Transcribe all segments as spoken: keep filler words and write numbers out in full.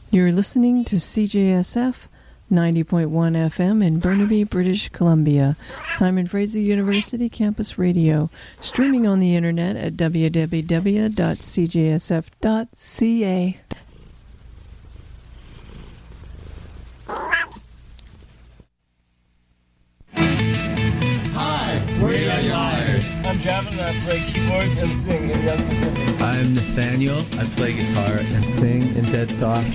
You're listening to C J S F ninety point one F M in Burnaby, British Columbia, Simon Fraser University Campus Radio, streaming on the internet at w w w dot c j s f dot c a. Hi, we're Young Liars. I'm Javin and I play keyboards and sing in Young Pacific. I'm Nathaniel. I play guitar and sing in Dead Soft.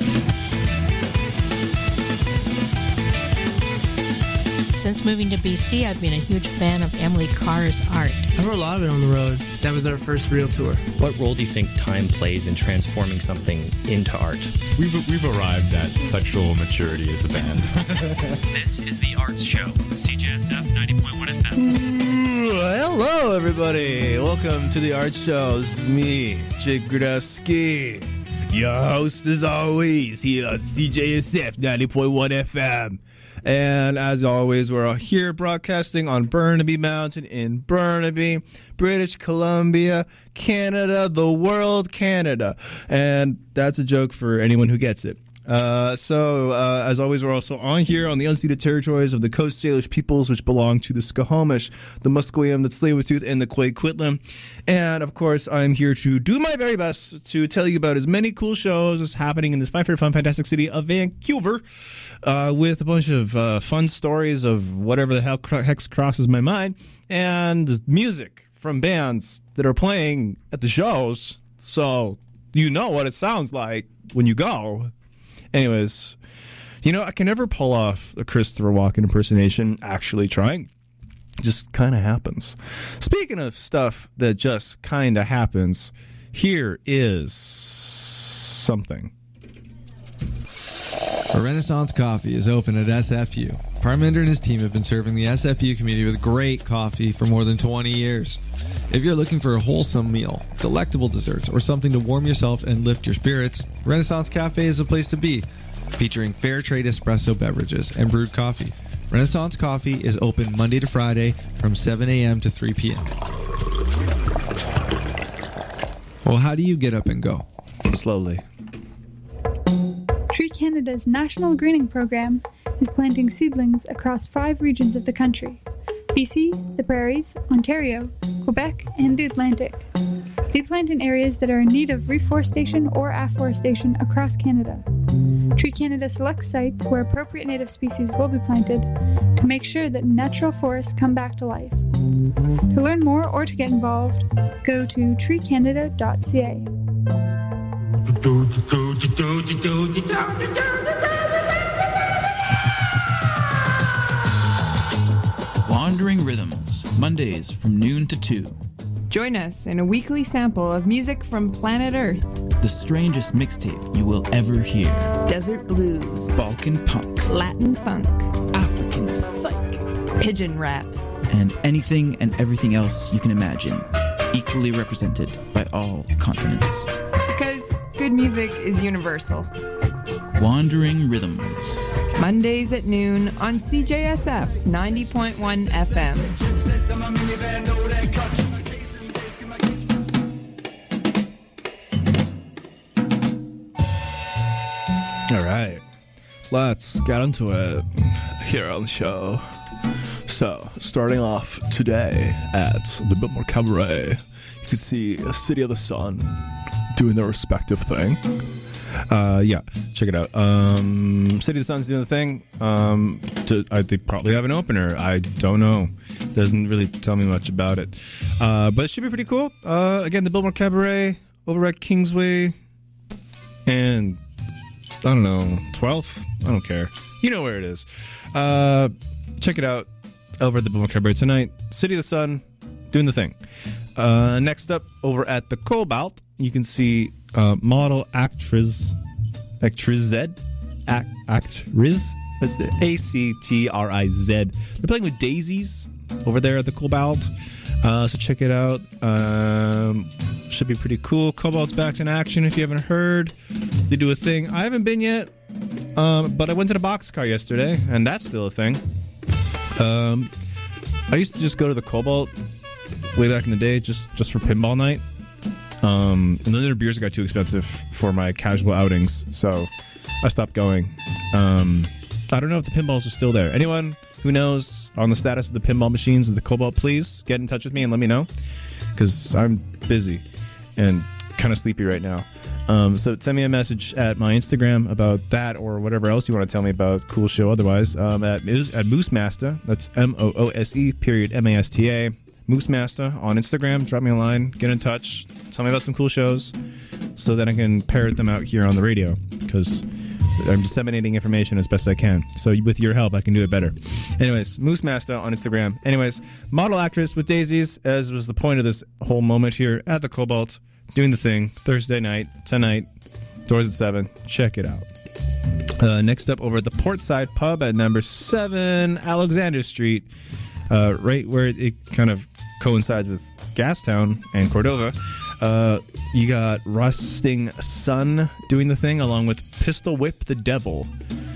Since moving to B C, I've been a huge fan of Emily Carr's art. I wrote a lot of it on the road. That was our first real tour. What role do you think time plays in transforming something into art? We've, we've arrived at sexual maturity as a band. This is The Arts Show, C J S F ninety point one F M. Ooh, hello, everybody. Welcome to The Arts Show. This is me, Jake Grudeski, your host as always here on C J S F ninety point one F M. And as always, we're all here broadcasting on Burnaby Mountain in Burnaby, British Columbia, Canada, the world, Canada. And that's a joke for anyone who gets it. Uh, so, uh, as always, we're also on here on the unceded territories of the Coast Salish peoples, which belong to the Skokomish, the Musqueam, the Tsleil-Waututh, and the Kwee-Quitlam. And, of course, I'm here to do my very best to tell you about as many cool shows as happening in this fine, very fun, fantastic city of Vancouver, uh, with a bunch of uh, fun stories of whatever the hell hex crosses my mind, and music from bands that are playing at the shows, so you know what it sounds like when you go. Anyways, you know, I can never pull off a Christopher Walken impersonation, actually trying. It just kind of happens. Speaking of stuff that just kind of happens, here is something. A Renaissance Coffee is open at S F U. Parminder and his team have been serving the S F U community with great coffee for more than twenty years. If you're looking for a wholesome meal, delectable desserts, or something to warm yourself and lift your spirits, Renaissance Cafe is the place to be. Featuring fair trade espresso beverages and brewed coffee, Renaissance Coffee is open Monday to Friday from seven a.m. to three p.m. Well, how do you get up and go? Slowly. Tree Canada's National Greening Program is planting seedlings across five regions of the country: B C, the Prairies, Ontario, Quebec, and the Atlantic. They plant in areas that are in need of reforestation or afforestation across Canada. Tree Canada selects sites where appropriate native species will be planted to make sure that natural forests come back to life. To learn more or to get involved, go to tree canada dot c a. Wandering Rhythms, Mondays from noon to two. Join us in a weekly sample of music from planet Earth. The strangest mixtape you will ever hear. Desert blues. Balkan punk. Latin funk. African psych. Pigeon rap. And anything and everything else you can imagine. Equally represented by all continents. Because good music is universal. Wandering Rhythms. Mondays at noon on C J S F ninety point one F M. All right, let's get into it here on the show. So, starting off today at the Biltmore Cabaret, you can see City of the Sun doing their respective thing. Uh, yeah, check it out. Um, City of the Sun's doing the thing. Um, to, I, they probably have an opener. I don't know. Doesn't really tell me much about it. Uh, but it should be pretty cool. Uh, again, the Biltmore Cabaret over at Kingsway and I don't know, twelfth? I don't care. You know where it is. Uh, check it out over at the Biltmore Cabaret tonight. City of the Sun doing the thing. Uh, next up, over at the Cobalt, you can see uh, model actress, actress Z, act, actriz, A C T R I Z. They're playing with Daisies over there at the Cobalt. Uh, so check it out. Um, should be pretty cool. Cobalt's back in action if you haven't heard. They do a thing. I haven't been yet, um, but I went to the Boxcar yesterday, and that's still a thing. Um, I used to just go to the Cobalt way back in the day just, just for pinball night. Um, and then their beers got too expensive for my casual outings, so I stopped going. Um, I don't know if the pinballs are still there. Anyone who knows on the status of the pinball machines and the Cobalt, please get in touch with me and let me know, because I'm busy and kind of sleepy right now. Um, so send me a message at my Instagram about that or whatever else you want to tell me about. Cool show otherwise. Um, at, at Moose Master. That's M O O S E period M A S T A. Moose Master on Instagram. Drop me a line. Get in touch. Tell me about some cool shows so that I can parrot them out here on the radio, because I'm disseminating information as best I can. So with your help, I can do it better. Anyways, Moose Master on Instagram. Anyways, model actress with daisies, as was the point of this whole moment here at the Cobalt. Doing the thing Thursday night, tonight, doors at seven. Check it out. Uh, next up, over at the Portside Pub at number seven Alexander Street, uh, right where it, it kind of coincides with Gastown and Cordova. Uh, you got Rusting Sun doing the thing, along with Pistol Whip the Devil.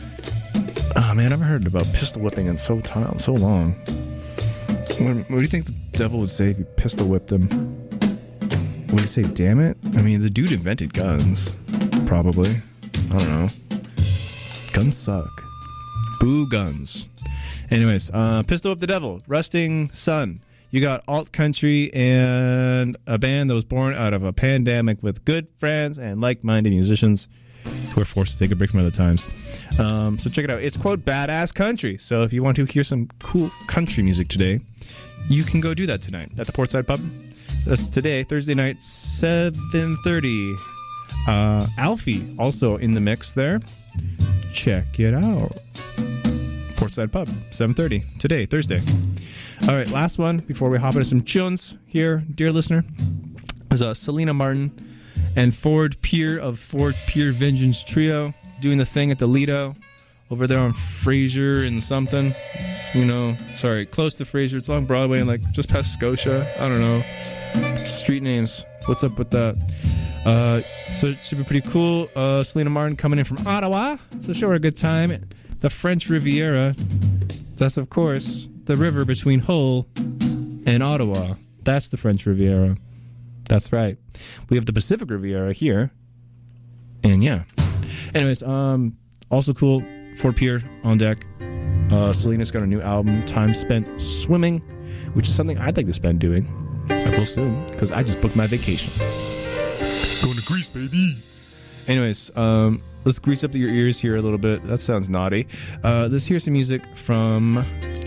Oh man, I haven't heard about pistol whipping in so time, so long. What, what do you think the devil would say if you pistol whipped him? Would he say, damn it? I mean, the dude invented guns. Probably. I don't know. Guns suck. Boo guns. Anyways, uh, Pistol Whip the Devil, Rusting Sun. You got alt country and a band that was born out of a pandemic with good friends and like-minded musicians who are forced to take a break from other times. Um, so check it out. It's, quote, badass country. So if you want to hear some cool country music today, you can go do that tonight at the Portside Pub. That's today, Thursday night, seven thirty. Uh, Alfie also in the mix there. Check it out. Portside Pub, seven thirty. Today, Thursday. All right, last one before we hop into some tunes here, dear listener, is uh, Selena Martin and Ford Pier of Ford Pier Vengeance Trio doing the thing at the Lido over there on Fraser and something. You know, sorry, close to Fraser. It's along Broadway and like just past Scotia. I don't know. Street names. What's up with that? Uh, so it should be pretty cool. Uh, Selena Martin coming in from Ottawa. So show her a good time. The French Riviera. That's, of course, the river between Hull and Ottawa. That's the French Riviera. That's right. We have the Pacific Riviera here. And yeah. Anyways, um, also cool. Fort Pier on deck. Uh, Selena's got a new album, Time Spent Swimming, which is something I'd like to spend doing. I will soon, because I just booked my vacation. Going to Greece, baby. Anyways, um, let's grease up your ears here a little bit. That sounds naughty. Uh, let's hear some music from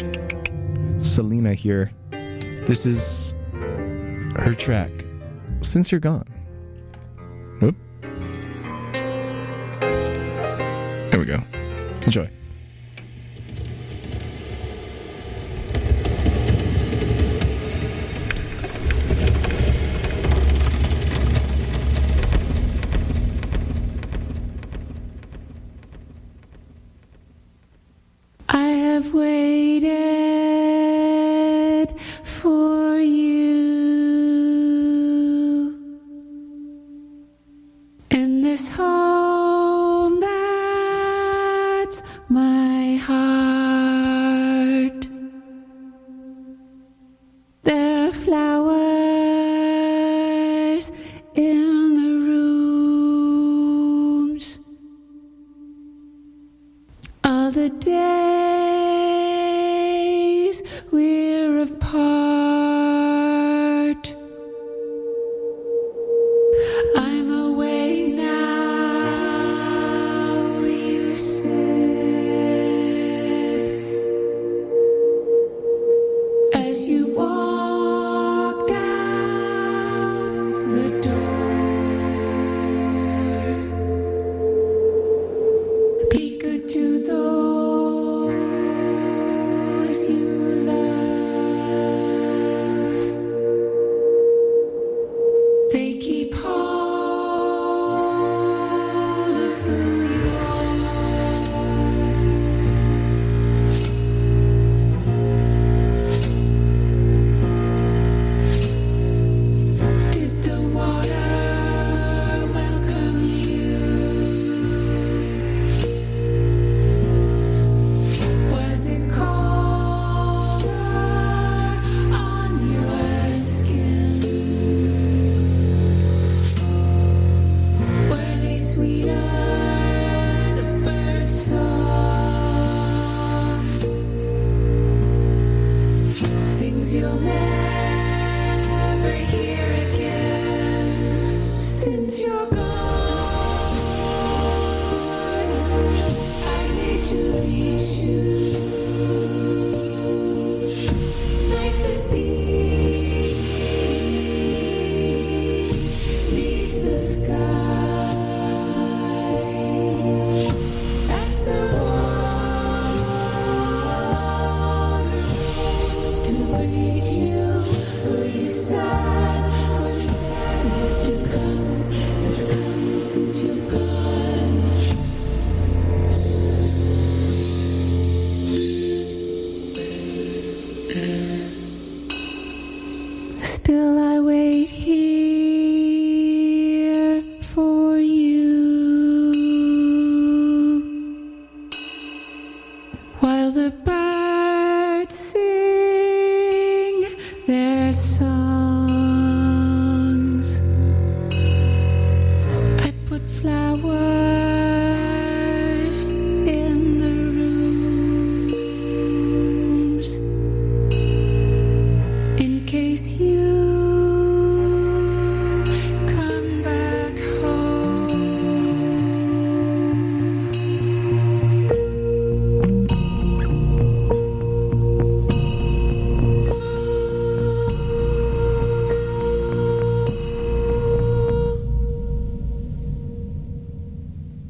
Selena here. This is her track, Since You're Gone. Whoop. There we go. Enjoy. I have waited for you in this home that's my heart. There are flowers in the rooms. All the days we're apart. I'm away now, you said, as you walked out the door. Peek to those Still I wait here for you while the birds sing their songs. I put flowers in the rooms in case you come back home.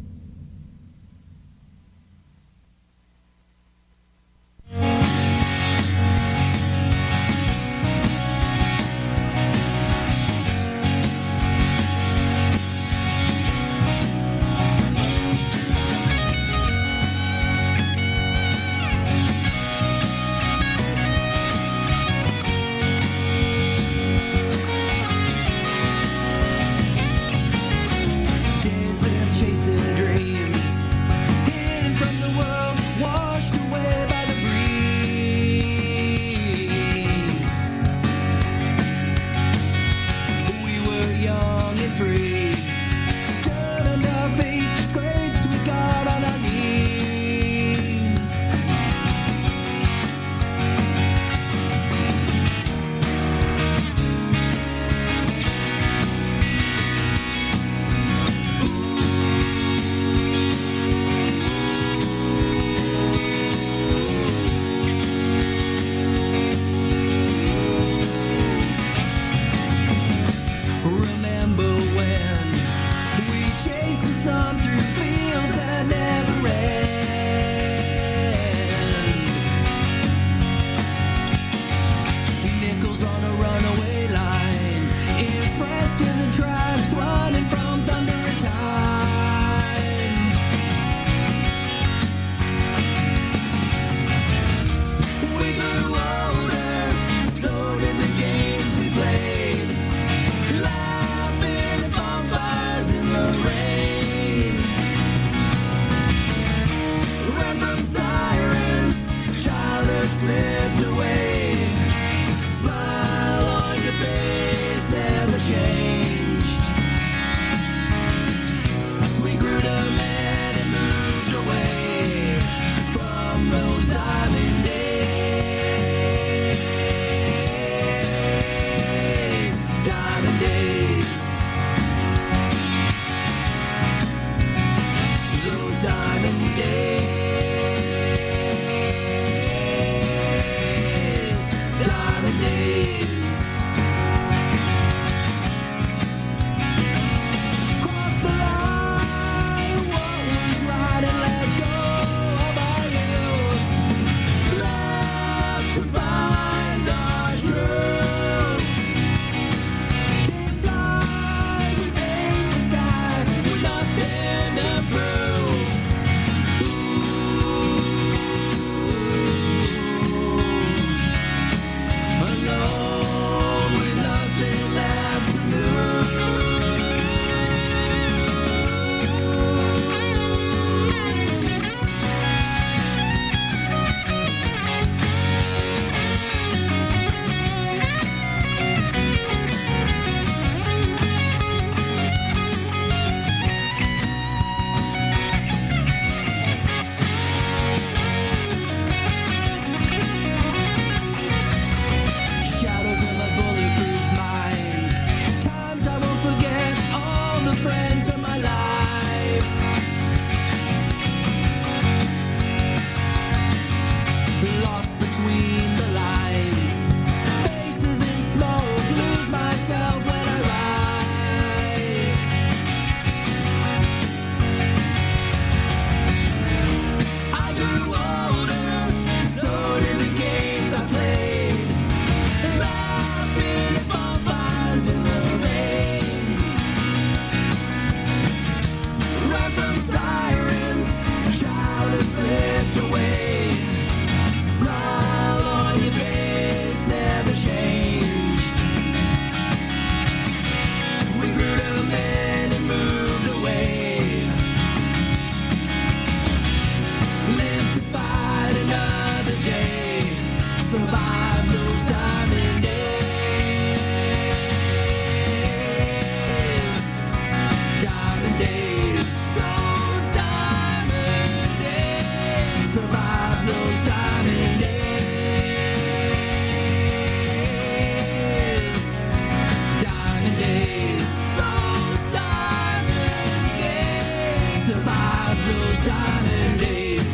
those diamond days.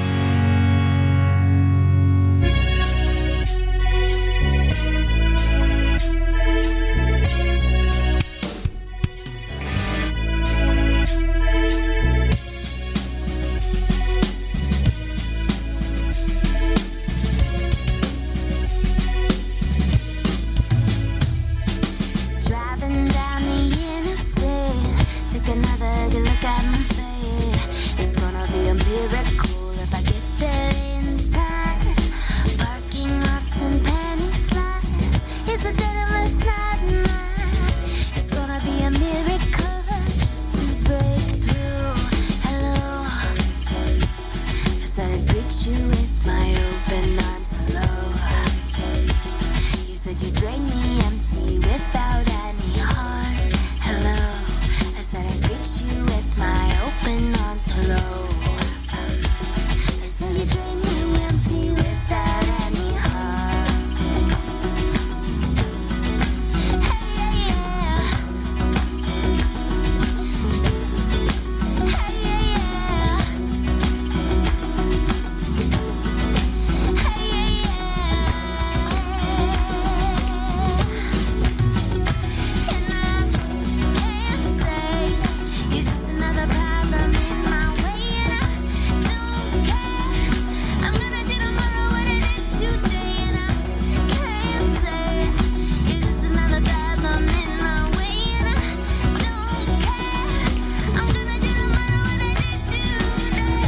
Driving down the interstate, take another good look at my face. It's gonna be a miracle if I get there in time. Parking lots and penny slots, it's a daedalus nightmare. It's gonna be a miracle just to break through. Hello, I said I'd greet you with my open arms. Hello, you said you drained me empty without any heart. Hello, I said I'd greet you with my open arms. Hello, I said you drained me empty without any heart. Hey, yeah, yeah. Hey, yeah, yeah. Hey, yeah, it's just another problem in my way, and I don't care. I'm gonna do tomorrow what I did today, and I can't say it's just another problem in my way, and I don't care. I'm gonna do tomorrow what I did today.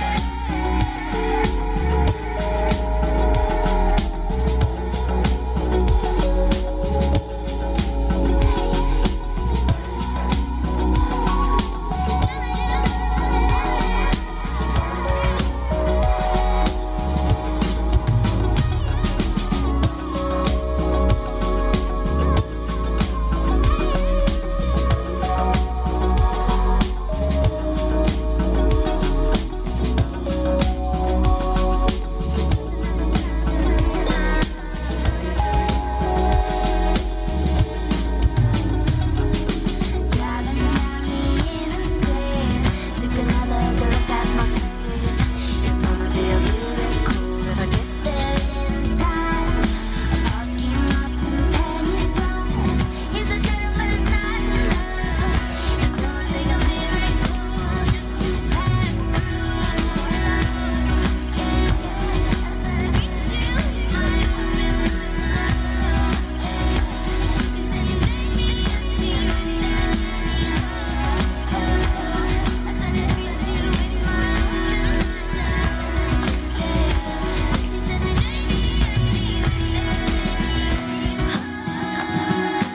Driving down the interstate, take another good look at my face. It's gonna be a miracle if I get there in time. Parking lots and penny slots, it's a daedalus nightmare. It's gonna take a miracle just to pass through. I said I'd greet you with my open arms. You said you drained me empty without any heart. I said I'd greet you with my open arms. You said you drained me empty without any heart.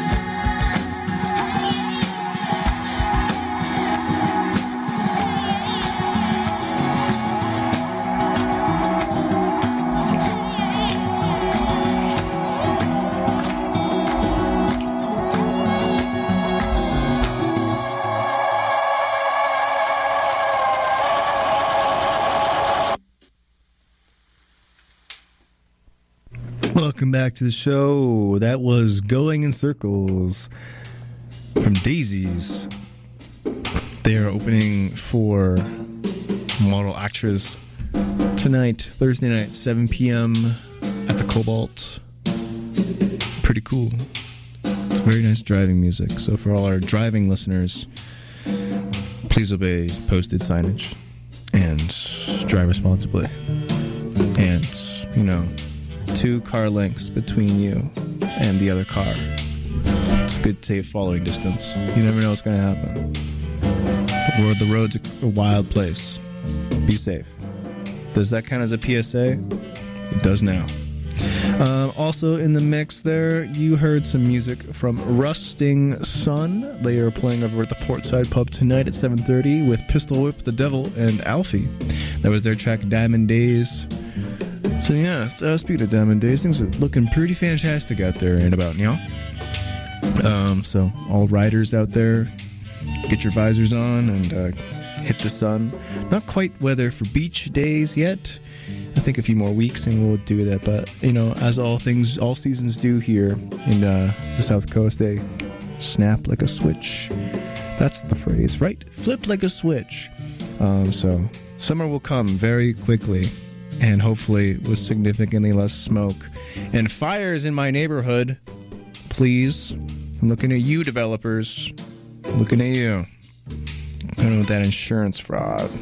Welcome back to the show. That was Going in Circles from Daisies. They are opening for Model Actress tonight, Thursday night, seven p.m. at the Cobalt. Pretty cool. It's very nice driving music. So for all our driving listeners, please obey posted signage and drive responsibly. And, you know, two car lengths between you and the other car. It's a good safe following distance. You never know what's going to happen. Or the road's a wild place. Be safe. Does that count as a P S A? It does now. Um, also in the mix there, you heard some music from Rusting Sun. They are playing over at the Portside Pub tonight at seven thirty with Pistol Whip, The Devil, and Alfie. That was their track Diamond Days. So yeah, uh, speaking of Diamond Days, things are looking pretty fantastic out there and about now. Um, so all riders out there, get your visors on and uh, hit the sun. Not quite weather for beach days yet. I think a few more weeks and we'll do that. But, you know, as all things, all seasons do here in uh, the South Coast, they snap like a switch. That's the phrase, right? Flip like a switch. Um, so summer will come very quickly, and hopefully with significantly less smoke and fires in my neighborhood. Please, I'm looking at you, developers. I'm looking at you. I don't know that insurance fraud.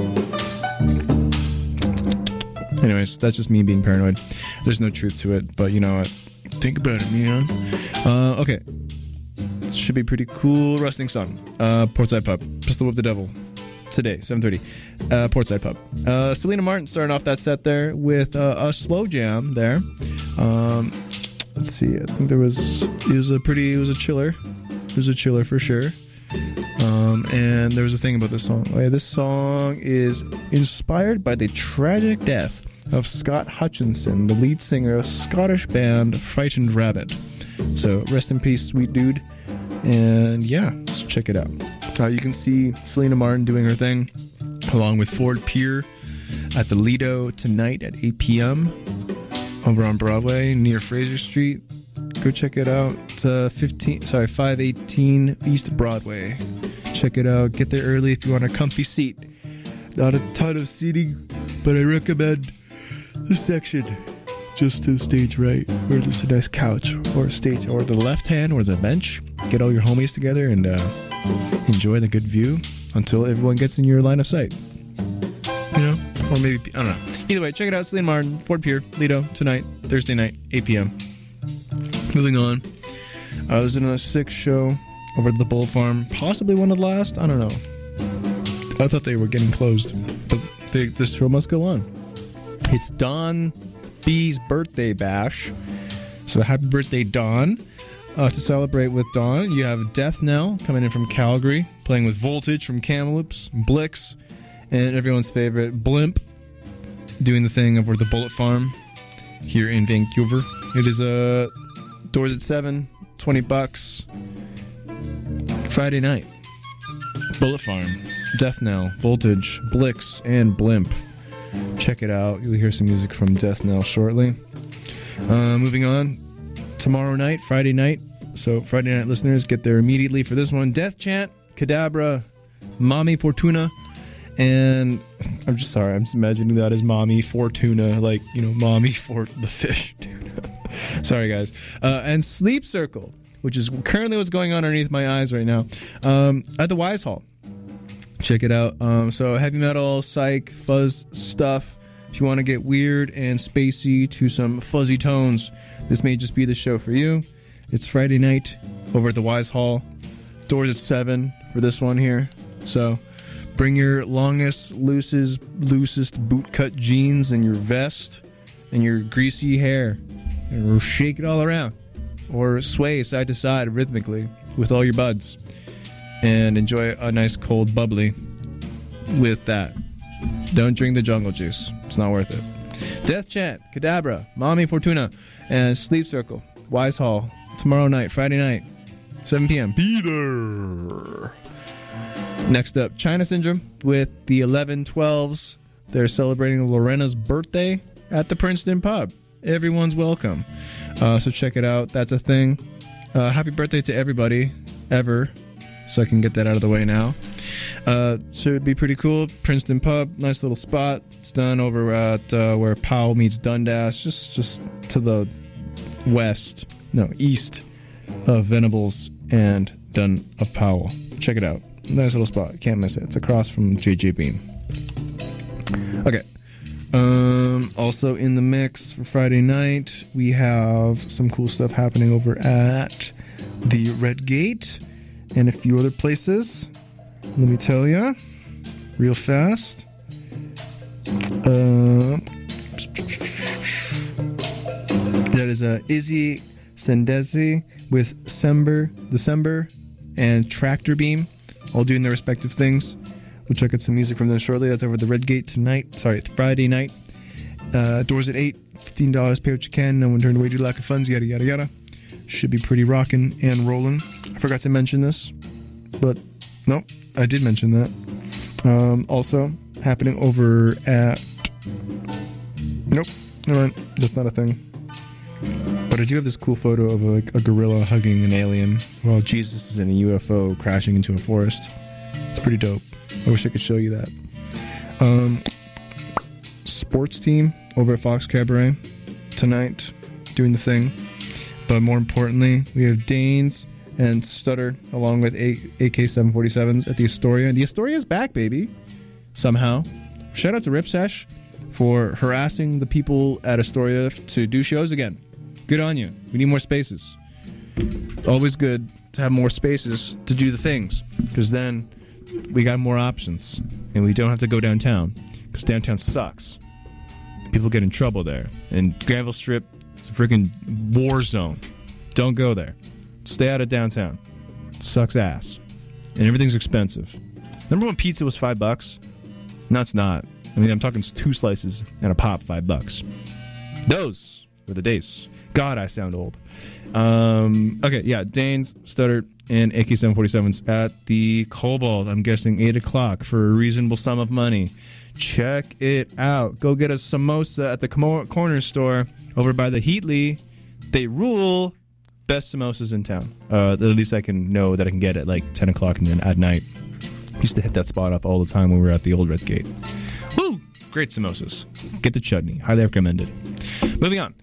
Anyways, that's just me being paranoid. There's no truth to it, but you know what? Think about it, man. Uh, okay. This should be pretty cool. Rusting Sun. Uh, Portside Pub. Pistol Whip the Devil. Today, seven thirty. Uh, Portside Pub. Uh, Selena Martin starting off that set there with uh, a slow jam there. Um, let's see. I think there was... It was a pretty... It was a chiller. It was a chiller for sure. Um, and there was a thing about this song. Oh, yeah, this song is inspired by the tragic death of Scott Hutchinson, the lead singer of Scottish band Frightened Rabbit. So rest in peace, sweet dude. And yeah, let's check it out. Uh, you can see Selena Martin doing her thing along with Ford Pier at the Lido tonight at eight p.m. over on Broadway near Fraser Street. Go check it out. It's uh, fifteen, sorry, five eighteen East Broadway. Check it out. Get there early if you want a comfy seat. Not a ton of seating, but I recommend the section just to the stage right, where there's a nice couch, or a stage, or the left hand, where there's a bench. Get all your homies together and uh, enjoy the good view until everyone gets in your line of sight. You know? Or maybe, I don't know. Either way, check it out. Selena Martin, Ford Pier, Lido, tonight, Thursday night, eight p.m. Moving on. Uh, there's another six show over at the Bull Farm. Possibly one of the last. I don't know. I thought they were getting closed. But they, this show must go on. It's Don B's birthday bash. So happy birthday, Don. Uh, to celebrate with Don, you have Death Knell coming in from Calgary, playing with Voltage from Kamloops, Blix, and everyone's favorite Blimp, doing the thing over at the Bullet Farm here in Vancouver. It is a... Uh, doors at seven, twenty bucks. Friday night. Bullet Farm, Death Knell, Voltage, Blix, and Blimp. Check it out. You'll hear some music from Death Knell shortly. Uh, moving on. Tomorrow night, Friday night. So Friday night listeners, get there immediately for this one. Death Chant, Kadabra, Mommy Fortuna, and I'm just sorry, I'm just imagining that as Mommy Fortuna, like, you know, Mommy for the fish tuna. Sorry, guys. Uh, and Sleep Circle, which is currently what's going on underneath my eyes right now, um, at the Wise Hall. Check it out. Um, so heavy metal, psych, fuzz stuff. If you want to get weird and spacey to some fuzzy tones, this may just be the show for you. It's Friday night over at the Wise Hall. Doors at seven for this one here. So bring your longest, loosest, loosest bootcut jeans and your vest and your greasy hair. And shake it all around. Or sway side to side rhythmically with all your buds. And enjoy a nice cold bubbly with that. Don't drink the jungle juice. It's not worth it. Death Chant, Kadabra, Mommy Fortuna, and Sleep Circle, Wise Hall, tomorrow night, Friday night, seven p.m. Be there. Next up, China Syndrome with the eleven twelves. They're celebrating Lorena's birthday at the Princeton Pub. Everyone's welcome. Uh, so check it out. That's a thing. Uh, happy birthday to everybody, ever. So I can get that out of the way now. Uh, so it'd be pretty cool. Princeton Pub, nice little spot. It's done over at uh, where Powell meets Dundas, just just to the west, no, east of Venables and Dun of Powell. Check it out. Nice little spot. Can't miss it. It's across from J J Beam. Okay. Um, also in the mix for Friday night, we have some cool stuff happening over at the Red Gate and a few other places. Let me tell you real fast. Uh, that is uh, Izzy Sendesi with Sember, December, and Tractor Beam, all doing their respective things. We'll check out some music from them shortly. That's over at the Red Gate tonight. Sorry, Friday night. Uh, doors at eight. fifteen dollars. Pay what you can. No one turned away due to lack of funds. Yada, yada, yada. Should be pretty rocking and rolling. I forgot to mention this, but no, I did mention that. Um, also, happening over at... Nope. Never mind. That's not a thing. But I do have this cool photo of a, like, a gorilla hugging an alien while Jesus is in a U F O crashing into a forest. It's pretty dope. I wish I could show you that. Um, sports team over at Fox Cabaret tonight, doing the thing. But more importantly, we have Danes and Stutter along with A K seven forty-sevens at the Astoria. And the Astoria is back, baby. Somehow. Shout out to Ripsash for harassing the people at Astoria to do shows again. Good on you. We need more spaces. Always good to have more spaces to do the things, because then we got more options and we don't have to go downtown, because downtown sucks. People get in trouble there, and Granville Strip is a freaking war zone. Don't go there. Stay out of downtown. It sucks ass, and everything's expensive. Remember when pizza was five bucks? No, it's not. I mean, I'm talking two slices and a pop, five bucks. Those were the days. God, I sound old. Um, okay, yeah, Danes, Stutter, and A K seven forty-sevens at the Cobalt. I'm guessing eight o'clock for a reasonable sum of money. Check it out. Go get a samosa at the corner store over by the Heatley. They rule. Best samosas in town. Uh, at least I can know that I can get at like ten o'clock and then at night. Used to hit that spot up all the time when we were at the old Red Gate. Woo! Great samosas. Get the chutney. Highly recommended. Moving on.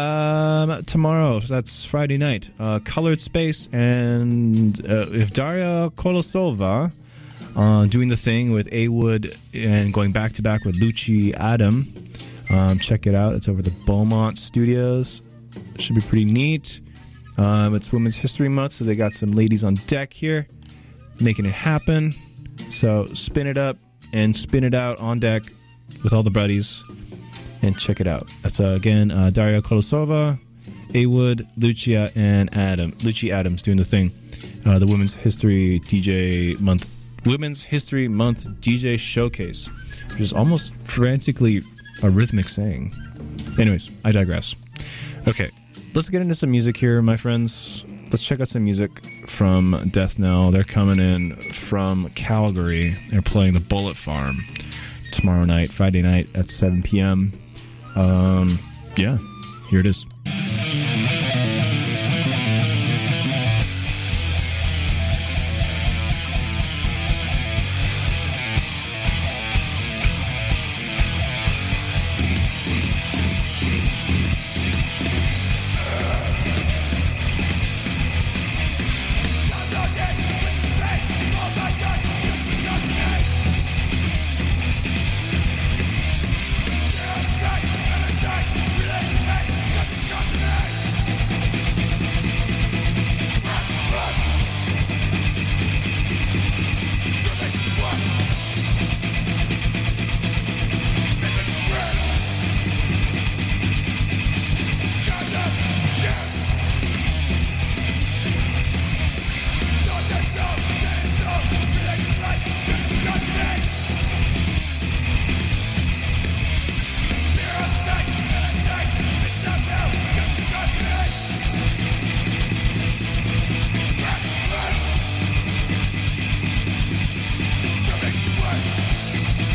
Um, tomorrow, so that's Friday night. Uh, Colored Space and uh, if Daria Kolosova uh, doing the thing with A Wood and going back to back with Lucci Adam. Um, check it out. It's over the Beaumont Studios. Should be pretty neat. Um, it's Women's History Month, so they got some ladies on deck here making it happen. So spin it up and spin it out on deck with all the buddies. And check it out. That's, uh, again, uh, Daria Kolosova, A-Wood, Lucia, and Adam. Lucci Adams doing the thing. Uh, the Women's History D J Month. Women's History Month D J Showcase. Which is almost frantically a rhythmic saying. Anyways, I digress. Okay, let's get into some music here, my friends. Let's check out some music from Death Knell. They're coming in from Calgary. They're playing the Bullet Farm tomorrow night, Friday night at seven p.m. Um, yeah, here it is.